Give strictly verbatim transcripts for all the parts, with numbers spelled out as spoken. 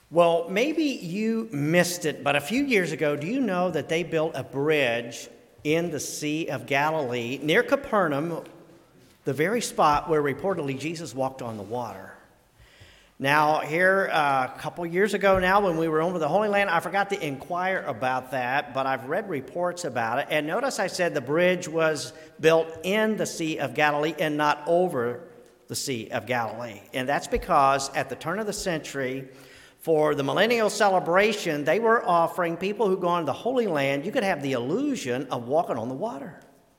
Well, maybe you missed it, but a few years ago, do you know that they built a bridge in the Sea of Galilee near Capernaum, the very spot where reportedly Jesus walked on the water? Now, here uh, a couple years ago now, when we were over the Holy Land, I forgot to inquire about that, but I've read reports about it. And notice I said the bridge was built in the Sea of Galilee and not over the Sea of Galilee. And that's because at the turn of the century, for the millennial celebration, they were offering people who go on the Holy Land, you could have the illusion of walking on the water.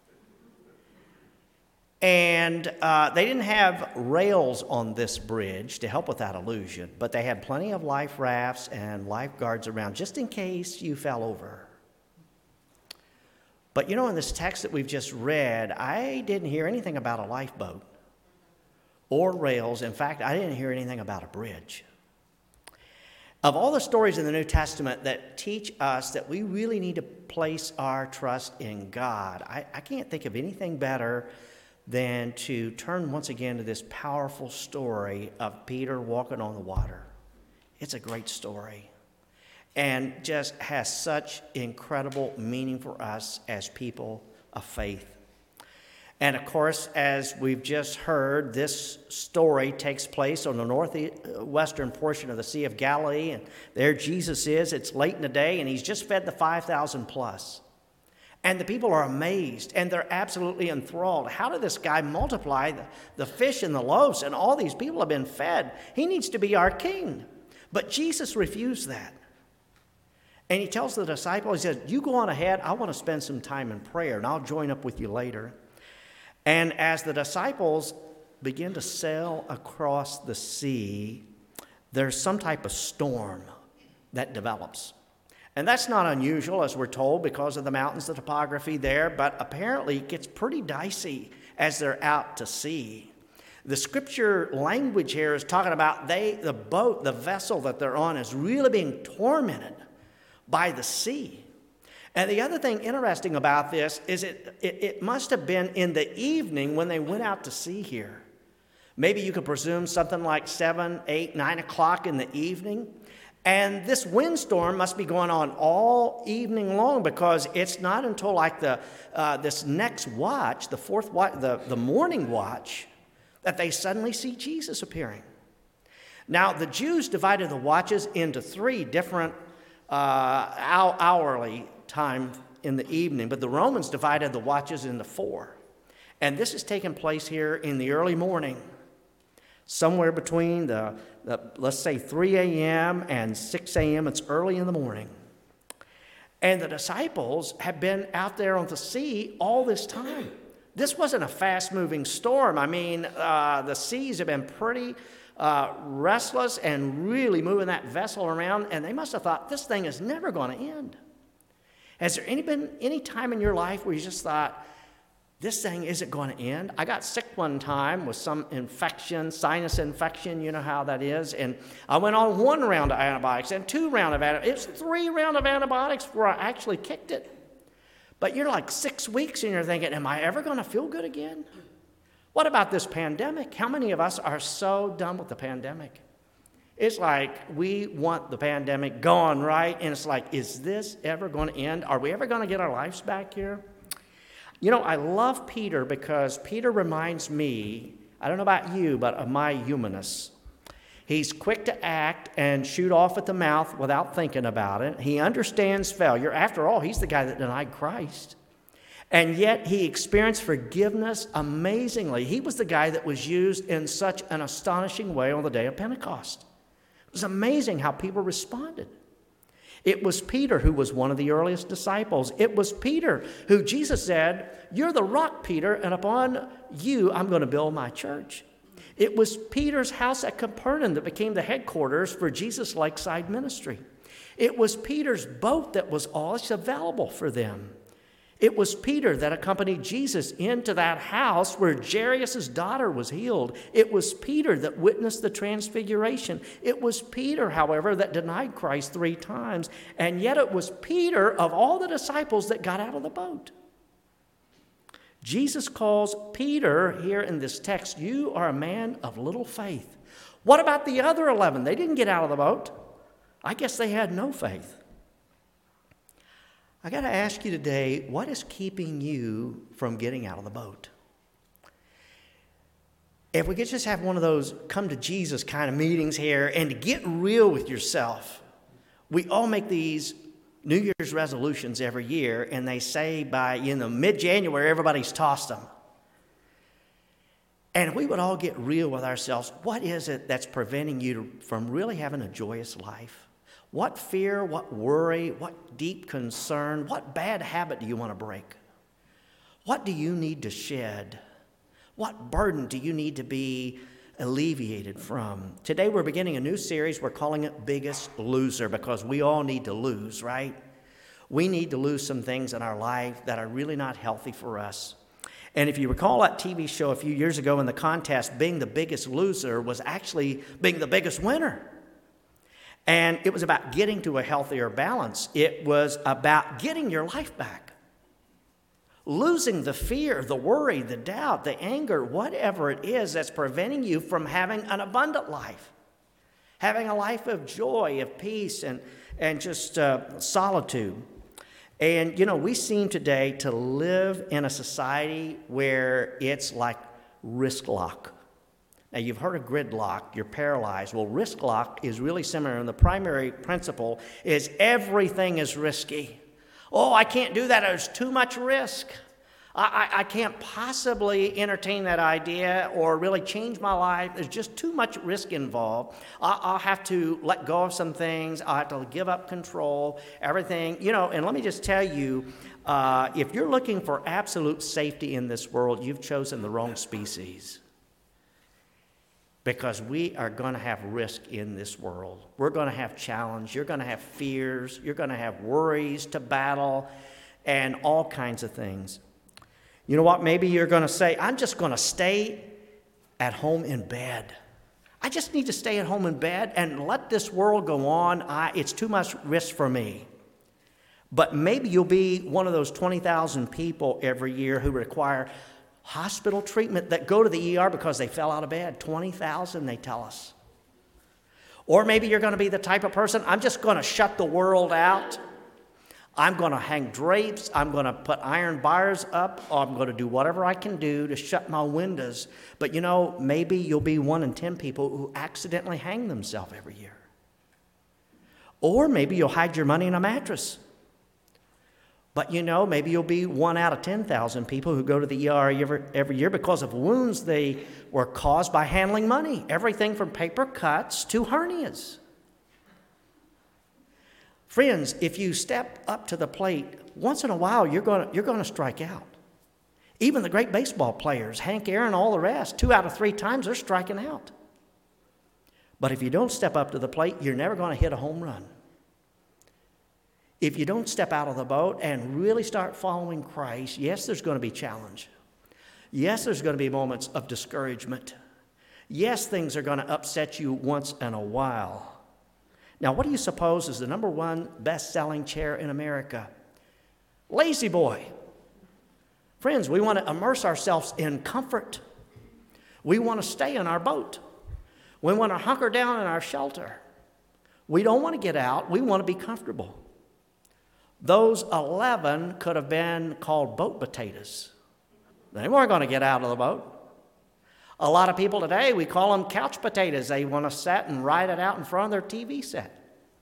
And uh, they didn't have rails on this bridge to help with that illusion, but they had plenty of life rafts and lifeguards around just in case you fell over. But you know, in this text that we've just read, I didn't hear anything about a lifeboat or rails. In fact, I didn't hear anything about a bridge. Of all the stories in the New Testament that teach us that we really need to place our trust in God, I, I can't think of anything better than to turn once again to this powerful story of Peter walking on the water. It's a great story and just has such incredible meaning for us as people of faith. And of course, as we've just heard, this story takes place on the northwestern portion of the Sea of Galilee, and there Jesus is. It's late in the day, and he's just fed the five thousand plus. And the people are amazed, and they're absolutely enthralled. How did this guy multiply the, the fish and the loaves, and all these people have been fed? He needs to be our king. But Jesus refused that. And he tells the disciples, he says, you go on ahead. I want to spend some time in prayer, and I'll join up with you later. And as the disciples begin to sail across the sea, there's some type of storm that develops. And that's not unusual, as we're told, because of the mountains, the topography there, but apparently it gets pretty dicey as they're out to sea. The scripture language here is talking about they, the boat, the vessel that they're on is really being tormented by the sea. And the other thing interesting about this is it, it, it must have been in the evening when they went out to sea here. Maybe you could presume something like seven, eight, nine o'clock in the evening. And this windstorm must be going on all evening long, because it's not until like the uh, this next watch, the fourth watch, the, the morning watch, that they suddenly see Jesus appearing. Now, the Jews divided the watches into three different uh, hourly time in the evening, but the Romans divided the watches into four. And this is taking place here in the early morning, somewhere between the, the let's say three a.m. and six a.m. It's early in the morning. And the disciples have been out there on the sea all this time. This wasn't a fast-moving storm. I mean, uh, the seas have been pretty uh, restless and really moving that vessel around, and they must have thought, this thing is never going to end. Has there any been any time in your life where you just thought, this thing isn't going to end? I got sick one time with some infection, sinus infection, you know how that is. And I went on one round of antibiotics and two rounds of antibiotics. It's three rounds of antibiotics before I actually kicked it. But you're like six weeks and you're thinking, am I ever going to feel good again? What about this pandemic? How many of us are so done with the pandemic? It's like we want the pandemic gone, right? And it's like, is this ever going to end? Are we ever going to get our lives back here? You know, I love Peter because Peter reminds me, I don't know about you, but of my humanness. He's quick to act and shoot off at the mouth without thinking about it. He understands failure. After all, he's the guy that denied Christ. And yet he experienced forgiveness amazingly. He was the guy that was used in such an astonishing way on the day of Pentecost. It was amazing how people responded. It was Peter who was one of the earliest disciples. It was Peter who Jesus said, you're the rock, Peter, and upon you I'm going to build my church. It was Peter's house at Capernaum that became the headquarters for Jesus' Lakeside ministry. It was Peter's boat that was always available for them. It was Peter that accompanied Jesus into that house where Jairus' daughter was healed. It was Peter that witnessed the transfiguration. It was Peter, however, that denied Christ three times. And yet it was Peter, of all the disciples, that got out of the boat. Jesus calls Peter here in this text, you are a man of little faith. What about the other eleven? They didn't get out of the boat. I guess they had no faith. I got to ask you today, what is keeping you from getting out of the boat? If we could just have one of those come to Jesus kind of meetings here and to get real with yourself. We all make these New Year's resolutions every year, and they say by, you know, mid-January, everybody's tossed them. And if we would all get real with ourselves, what is it that's preventing you from really having a joyous life? What fear, what worry, what deep concern, what bad habit do you want to break? What do you need to shed? What burden do you need to be alleviated from? Today we're beginning a new series. We're calling it Biggest Loser, because we all need to lose, right? We need to lose some things in our life that are really not healthy for us. And if you recall that T V show a few years ago in the contest, being the biggest loser was actually being the biggest winner. And it was about getting to a healthier balance. It was about getting your life back. Losing the fear, the worry, the doubt, the anger, whatever it is that's preventing you from having an abundant life. Having a life of joy, of peace, and, and just uh, solitude. And, you know, we seem today to live in a society where it's like risk lock. Now, you've heard of gridlock, you're paralyzed. Well, risk lock is really similar, and the primary principle is everything is risky. Oh, I can't do that. There's too much risk. I, I, I can't possibly entertain that idea or really change my life. There's just too much risk involved. I, I'll have to let go of some things. I'll have to give up control, everything. You know, and let me just tell you, uh, if you're looking for absolute safety in this world, you've chosen the wrong species. Because we are going to have risk in this world. We're going to have challenge. You're going to have fears. You're going to have worries to battle and all kinds of things. You know what? Maybe you're going to say, I'm just going to stay at home in bed. I just need to stay at home in bed and let this world go on. I, it's too much risk for me. But maybe you'll be one of those twenty thousand people every year who require hospital treatment, that go to the E R because they fell out of bed. twenty thousand, they tell us. Or maybe you're going to be the type of person, I'm just going to shut the world out. I'm going to hang drapes. I'm going to put iron bars up. Or I'm going to do whatever I can do to shut my windows. But you know, maybe you'll be one in ten people who accidentally hang themselves every year. Or maybe you'll hide your money in a mattress. But you know, maybe you'll be one out of ten thousand people who go to the E R every, every year because of wounds they were caused by handling money. Everything from paper cuts to hernias. Friends, if you step up to the plate, once in a while you're going to, you're going to strike out. Even the great baseball players, Hank Aaron, all the rest, two out of three times they're striking out. But if you don't step up to the plate, you're never going to hit a home run. If you don't step out of the boat and really start following Christ, yes, there's going to be challenge. Yes, there's going to be moments of discouragement. Yes, things are going to upset you once in a while. Now, what do you suppose is the number one best-selling chair in America? Lazy Boy. Friends, we want to immerse ourselves in comfort. We want to stay in our boat. We want to hunker down in our shelter. We don't want to get out. We want to be comfortable. Those eleven could have been called boat potatoes. They weren't going to get out of the boat. A lot of people today, we call them couch potatoes. They want to sit and ride it out in front of their T V set.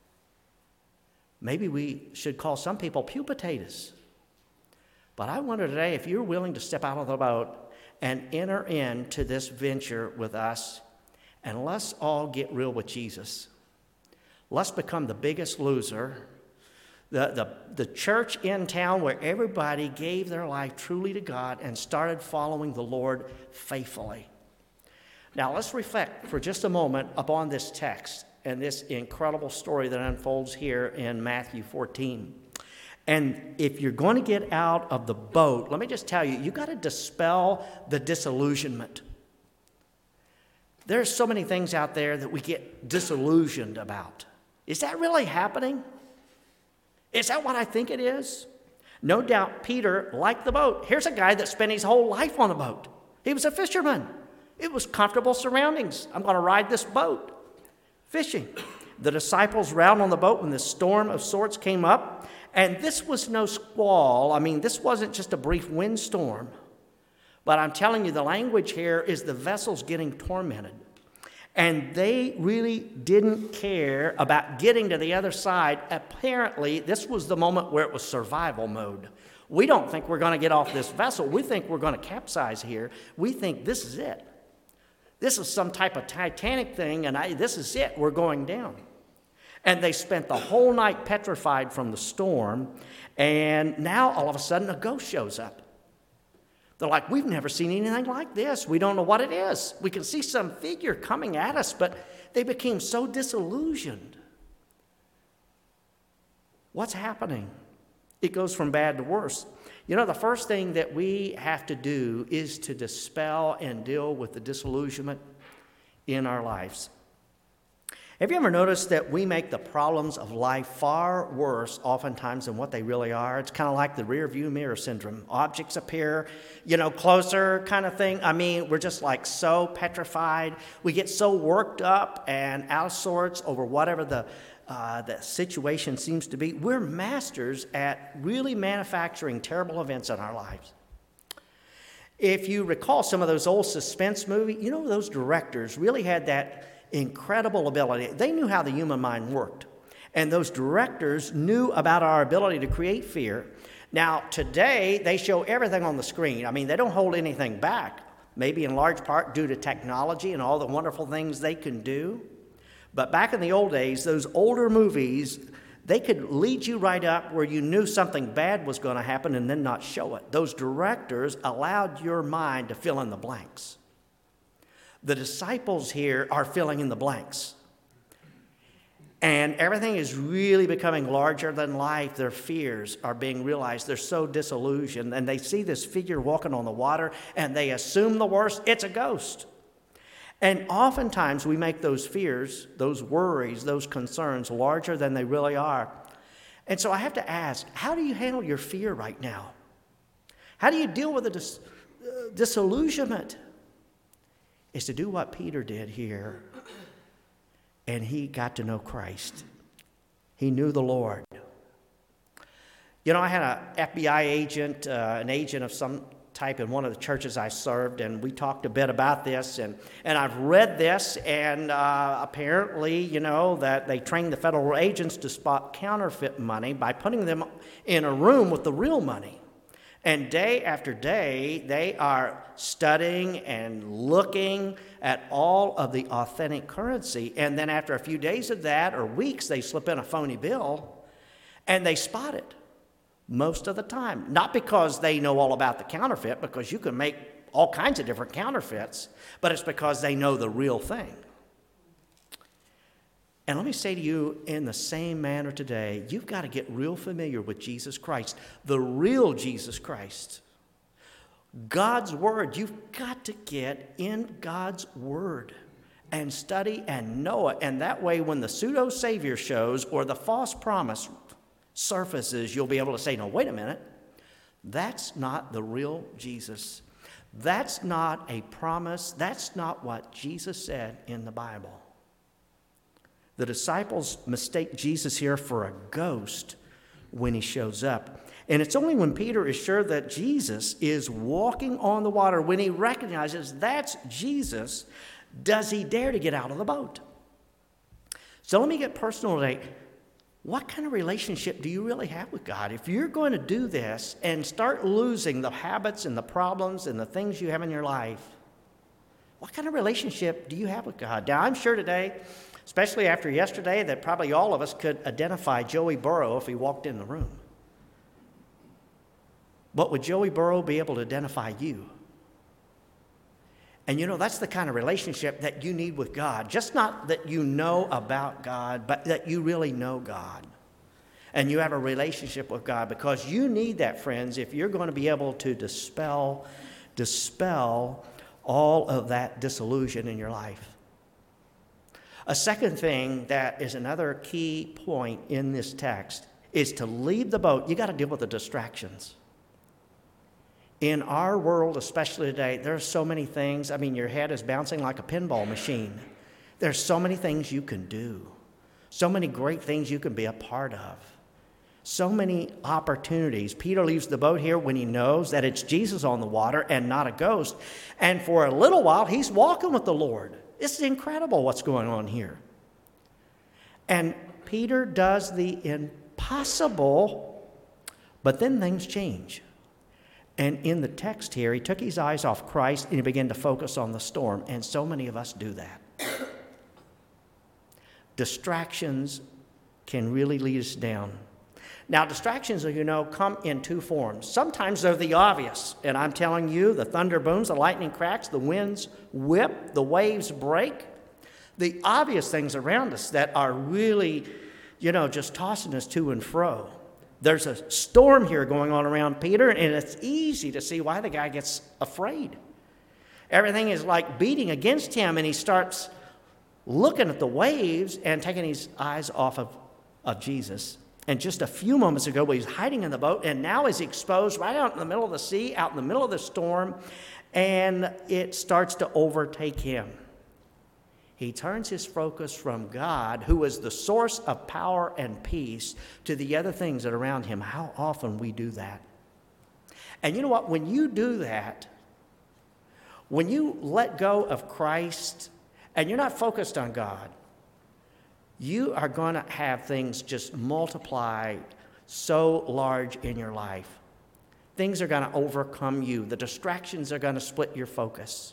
Maybe we should call some people pew potatoes. But I wonder today if you're willing to step out of the boat and enter into this venture with us, and let's all get real with Jesus. Let's become the biggest loser. The, the, the church in town where everybody gave their life truly to God and started following the Lord faithfully. Now let's reflect for just a moment upon this text and this incredible story that unfolds here in Matthew fourteen. And if you're going to get out of the boat, let me just tell you, you've got to dispel the disillusionment. There's so many things out there that we get disillusioned about. Is that really happening? Is that what I think it is? No doubt Peter liked the boat. Here's a guy that spent his whole life on a boat. He was a fisherman. It was comfortable surroundings. I'm going to ride this boat fishing. The disciples were out on the boat when this storm of sorts came up. And this was no squall. I mean, this wasn't just a brief windstorm. But I'm telling you, the language here is the vessel's getting tormented. And they really didn't care about getting to the other side. Apparently, this was the moment where it was survival mode. We don't think we're going to get off this vessel. We think we're going to capsize here. We think this is it. This is some type of Titanic thing, and I, this is it. We're going down. And they spent the whole night petrified from the storm, and now all of a sudden a ghost shows up. They're like, we've never seen anything like this. We don't know what it is. We can see some figure coming at us, but they became so disillusioned. What's happening? It goes from bad to worse. You know, the first thing that we have to do is to dispel and deal with the disillusionment in our lives. Have you ever noticed that we make the problems of life far worse oftentimes than what they really are? It's kind of like the rear view mirror syndrome. Objects appear, you know, closer kind of thing. I mean, we're just like so petrified. We get so worked up and out of sorts over whatever the, uh, the situation seems to be. We're masters at really manufacturing terrible events in our lives. If you recall some of those old suspense movies, you know, those directors really had that incredible ability. They knew how the human mind worked. And those directors knew about our ability to create fear. Now, today, they show everything on the screen. I mean, they don't hold anything back, maybe in large part due to technology and all the wonderful things they can do. But back in the old days, those older movies, they could lead you right up where you knew something bad was going to happen and then not show it. Those directors allowed your mind to fill in the blanks. The disciples here are filling in the blanks. And everything is really becoming larger than life. Their fears are being realized. They're so disillusioned. And they see this figure walking on the water, and they assume the worst. It's a ghost. And oftentimes we make those fears, those worries, those concerns larger than they really are. And so I have to ask, how do you handle your fear right now? How do you deal with the dis- uh, disillusionment? Is to do what Peter did here, and he got to know Christ. He knew the Lord. You know, I had an F B I agent, uh, an agent of some type in one of the churches I served, and we talked a bit about this, and, and I've read this, and uh, apparently, you know, that they train the federal agents to spot counterfeit money by putting them in a room with the real money. And day after day, they are studying and looking at all of the authentic currency. And then after a few days of that, or weeks, they slip in a phony bill, and they spot it most of the time. Not because they know all about the counterfeit, because you can make all kinds of different counterfeits, but it's because they know the real thing. And let me say to you, in the same manner today, you've got to get real familiar with Jesus Christ, the real Jesus Christ. God's Word. You've got to get in God's Word and study and know it. And that way, when the pseudo-savior shows or the false promise surfaces, you'll be able to say, no, wait a minute. That's not the real Jesus. That's not a promise. That's not what Jesus said in the Bible. The disciples mistake Jesus here for a ghost when he shows up. And it's only when Peter is sure that Jesus is walking on the water, when he recognizes that's Jesus, does he dare to get out of the boat. So let me get personal today. What kind of relationship do you really have with God? If you're going to do this and start losing the habits and the problems and the things you have in your life, what kind of relationship do you have with God? Now, I'm sure today, especially after yesterday, that probably all of us could identify Joey Burrow if he walked in the room. But would Joey Burrow be able to identify you? And you know, that's the kind of relationship that you need with God. Just not that you know about God, but that you really know God. And you have a relationship with God, because you need that, friends, if you're going to be able to dispel, dispel all of that disillusion in your life. A second thing that is another key point in this text is to leave the boat. You got to deal with the distractions. In our world, especially today, there are so many things. I mean, your head is bouncing like a pinball machine. There's so many things you can do. So many great things you can be a part of. So many opportunities. Peter leaves the boat here when he knows that it's Jesus on the water and not a ghost. And for a little while, he's walking with the Lord. It's incredible what's going on here. And Peter does the impossible, but then things change. And in the text here, he took his eyes off Christ and he began to focus on the storm. And so many of us do that. Distractions can really lead us down. Now, distractions, as you know, come in two forms. Sometimes they're the obvious. And I'm telling you, the thunder booms, the lightning cracks, the winds whip, the waves break. The obvious things around us that are really, you know, just tossing us to and fro. There's a storm here going on around Peter, and it's easy to see why the guy gets afraid. Everything is like beating against him, and he starts looking at the waves and taking his eyes off of, of Jesus. And just a few moments ago, he was hiding in the boat, and now he's exposed right out in the middle of the sea, out in the middle of the storm, and it starts to overtake him. He turns his focus from God, who is the source of power and peace, to the other things that are around him. How often we do that. And you know what? When you do that, when you let go of Christ and you're not focused on God, you are going to have things just multiply so large in your life. Things are going to overcome you. The distractions are going to split your focus.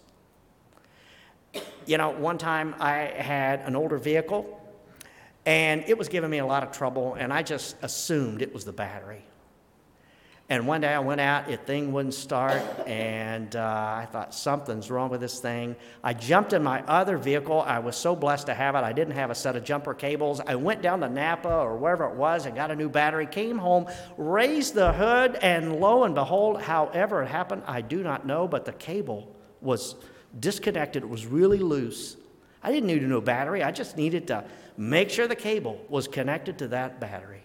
You know, one time I had an older vehicle, and it was giving me a lot of trouble, and I just assumed it was the battery. And one day I went out, the thing wouldn't start, and uh, I thought, something's wrong with this thing. I jumped in my other vehicle. I was so blessed to have it. I didn't have a set of jumper cables. I went down to Napa or wherever it was and got a new battery, came home, raised the hood, and lo and behold, however it happened, I do not know, but the cable was disconnected. It was really loose. I didn't need a new battery. I just needed to make sure the cable was connected to that battery.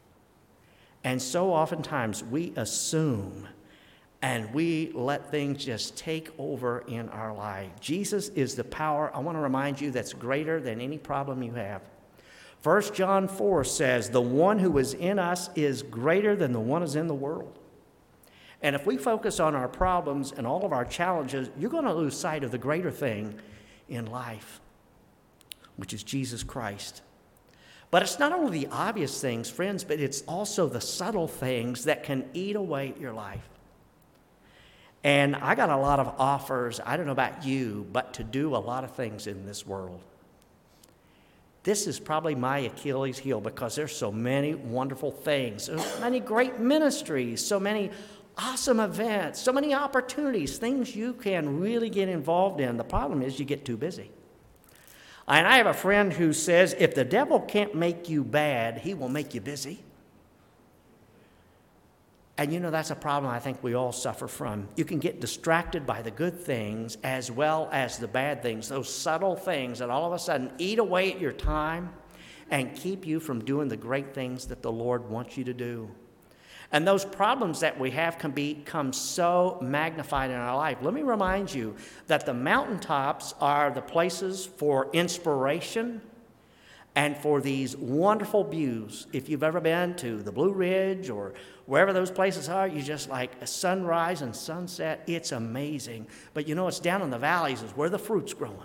And so oftentimes we assume and we let things just take over in our life. Jesus is the power, I want to remind you, that's greater than any problem you have. First John four says, the one who is in us is greater than the one who is in the world. And if we focus on our problems and all of our challenges, you're going to lose sight of the greater thing in life, which is Jesus Christ. But it's not only the obvious things, friends, but it's also the subtle things that can eat away at your life. And I got a lot of offers, I don't know about you, but to do a lot of things in this world. This is probably my Achilles heel because there's so many wonderful things, so many great ministries, so many awesome events, so many opportunities, things you can really get involved in. The problem is you get too busy. And I have a friend who says, if the devil can't make you bad, he will make you busy. And you know, that's a problem I think we all suffer from. You can get distracted by the good things as well as the bad things, those subtle things that all of a sudden eat away at your time and keep you from doing the great things that the Lord wants you to do. And those problems that we have can become so magnified in our life. Let me remind you that the mountaintops are the places for inspiration and for these wonderful views. If you've ever been to the Blue Ridge or wherever those places are, you just like a sunrise and sunset. It's amazing. But you know, it's down in the valleys is where the fruit's growing.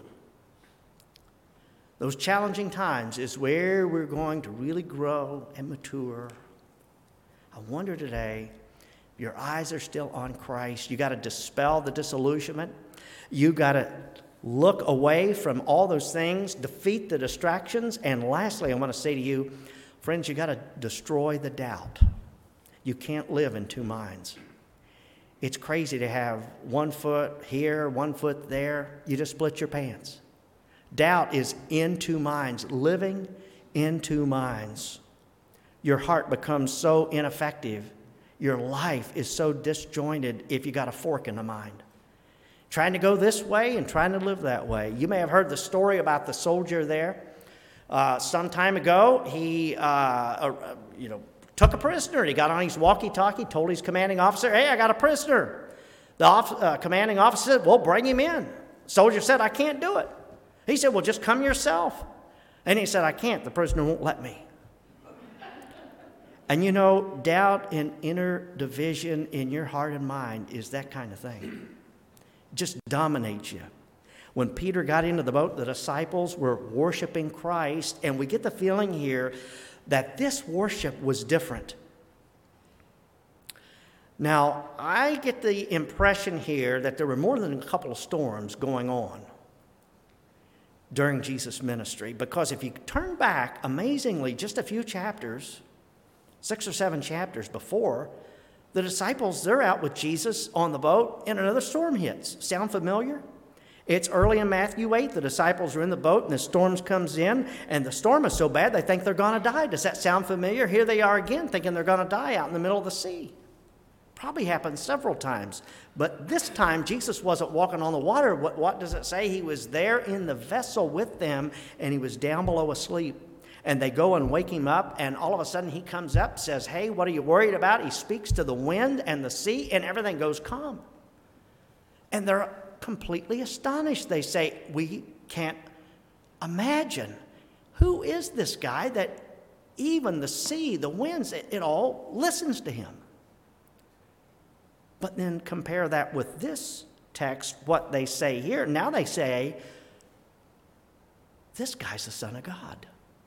Those challenging times is where we're going to really grow and mature. I wonder today, if your eyes are still on Christ, you got to dispel the disillusionment. You got to look away from all those things, defeat the distractions. And lastly, I want to say to you, friends, you got to destroy the doubt. You can't live in two minds. It's crazy to have one foot here, one foot there. You just split your pants. Doubt is in two minds, living in two minds. Your heart becomes so ineffective. Your life is so disjointed if you got a fork in the mind. Trying to go this way and trying to live that way. You may have heard the story about the soldier there. Uh, some time ago, he uh, uh, you know, took a prisoner. He got on his walkie-talkie, told his commanding officer, hey, I got a prisoner. The off, uh, commanding officer said, well, bring him in. Soldier said, I can't do it. He said, well, just come yourself. And he said, I can't. The prisoner won't let me. And you know, doubt and inner division in your heart and mind is that kind of thing. It just dominates you. When Peter got into the boat, the disciples were worshiping Christ, and we get the feeling here that this worship was different. Now, I get the impression here that there were more than a couple of storms going on during Jesus' ministry, because if you turn back, amazingly, just a few chapters, six or seven chapters before, the disciples, they're out with Jesus on the boat, and another storm hits. Sound familiar? It's early in Matthew eight. The disciples are in the boat, and the storm comes in, and the storm is so bad they think they're going to die. Does that sound familiar? Here they are again, thinking they're going to die out in the middle of the sea. Probably happened several times. But this time, Jesus wasn't walking on the water. What, what does it say? He was there in the vessel with them, and he was down below asleep. And they go and wake him up, and all of a sudden he comes up, says, hey, what are you worried about? He speaks to the wind and the sea, and everything goes calm. And they're completely astonished. They say, we can't imagine. Who is this guy that even the sea, the winds, it, it all listens to him? But then compare that with this text, what they say here. Now they say, this guy's the Son of God.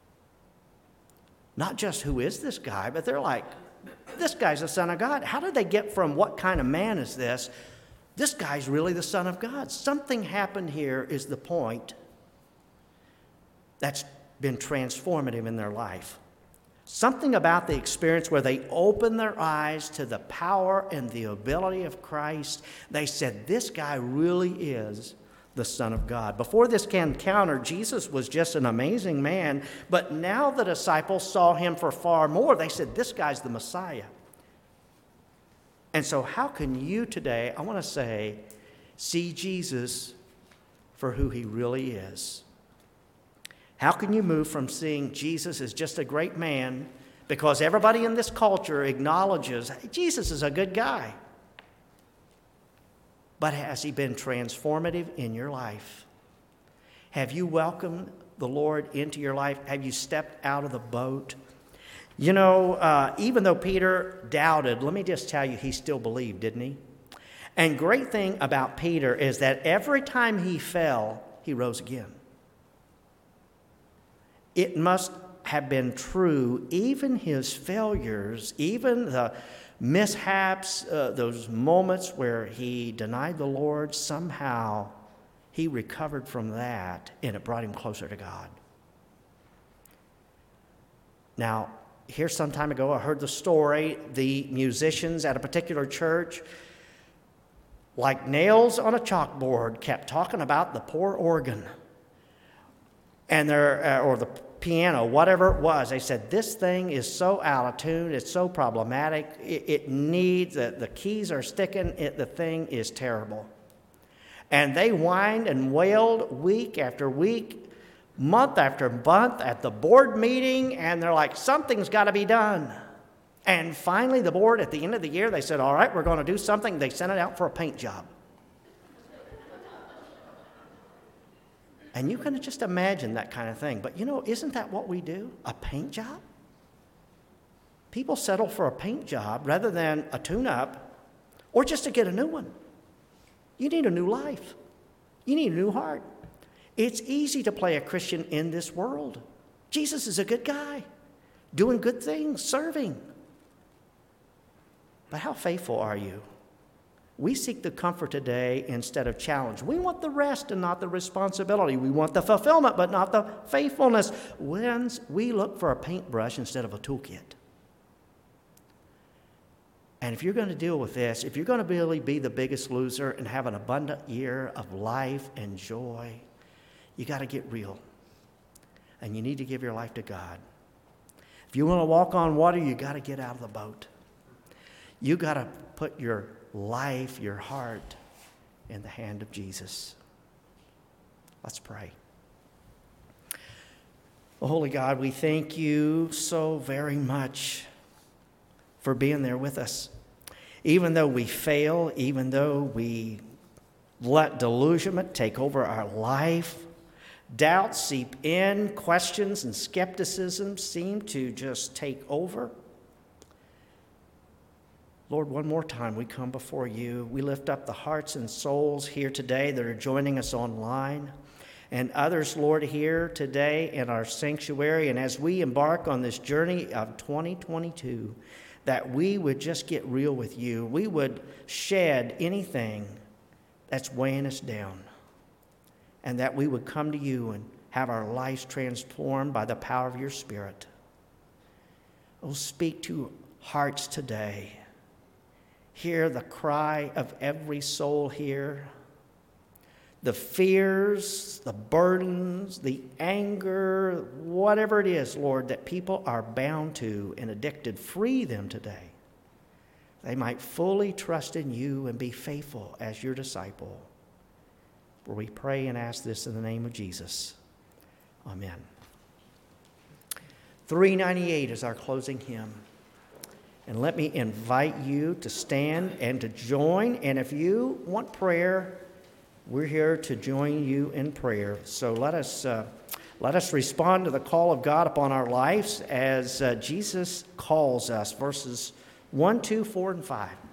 Not just who is this guy, but they're like, this guy's the Son of God. How did they get from what kind of man is this? This guy's really the Son of God. Something happened here is the point that's been transformative in their life. Something about the experience where they opened their eyes to the power and the ability of Christ. They said, this guy really is the Son of God. Before this encounter, Jesus was just an amazing man, but now the disciples saw him for far more. They said, this guy's the Messiah. And so how can you today, I want to say, see Jesus for who he really is? How can you move from seeing Jesus as just a great man, because everybody in this culture acknowledges, hey, Jesus is a good guy, but has he been transformative in your life? Have you welcomed the Lord into your life? Have you stepped out of the boat? You know, uh, even though Peter doubted, let me just tell you, he still believed, didn't he? And great thing about Peter is that every time he fell, he rose again. It must have been true, even his failures, even the mishaps, uh, those moments where he denied the Lord, somehow he recovered from that, and it brought him closer to God. Now, here some time ago, I heard the story, the musicians at a particular church, like nails on a chalkboard, kept talking about the poor organ, and their uh, or the piano, whatever it was. They said, this thing is so out of tune, it's so problematic, it, it needs, the, the keys are sticking, it, the thing is terrible. And they whined and wailed week after week, month after month at the board meeting, and they're like, something's got to be done. And finally, the board, at the end of the year, they said, all right, we're going to do something. They sent it out for a paint job. And you can just imagine that kind of thing. But you know, isn't that what we do? A paint job? People settle for a paint job rather than a tune-up or just to get a new one. You need a new life. You need a new heart. It's easy to play a Christian in this world. Jesus is a good guy, doing good things, serving. But how faithful are you? We seek the comfort today instead of challenge. We want the rest and not the responsibility. We want the fulfillment, but not the faithfulness. When we look for a paintbrush instead of a toolkit. And if you're going to deal with this, if you're going to really be the biggest loser and have an abundant year of life and joy, you got to get real. And you need to give your life to God. If you want to walk on water, you got to get out of the boat. You got to put your life, your heart, in the hand of Jesus. Let's pray. Oh, Holy God, we thank you so very much for being there with us. Even though we fail, even though we let delusionment take over our life, Doubts seep in, questions and skepticism seem to just take over. Lord, one more time we come before you. We lift up the hearts and souls here today that are joining us online, and others, Lord, here today in our sanctuary. And as we embark on this journey of twenty twenty-two, that we would just get real with you. We would shed anything that's weighing us down, and that we would come to you and have our lives transformed by the power of your Spirit. Oh, speak to hearts today. Hear the cry of every soul here. The fears, the burdens, the anger, whatever it is, Lord, that people are bound to and addicted, free them today. They might fully trust in you and be faithful as your disciple. For we pray and ask this in the name of Jesus. Amen. three ninety-eight is our closing hymn. And let me invite you to stand and to join. And if you want prayer, we're here to join you in prayer. So let us uh, let us respond to the call of God upon our lives as uh, Jesus calls us. Verses one, two, four, and five.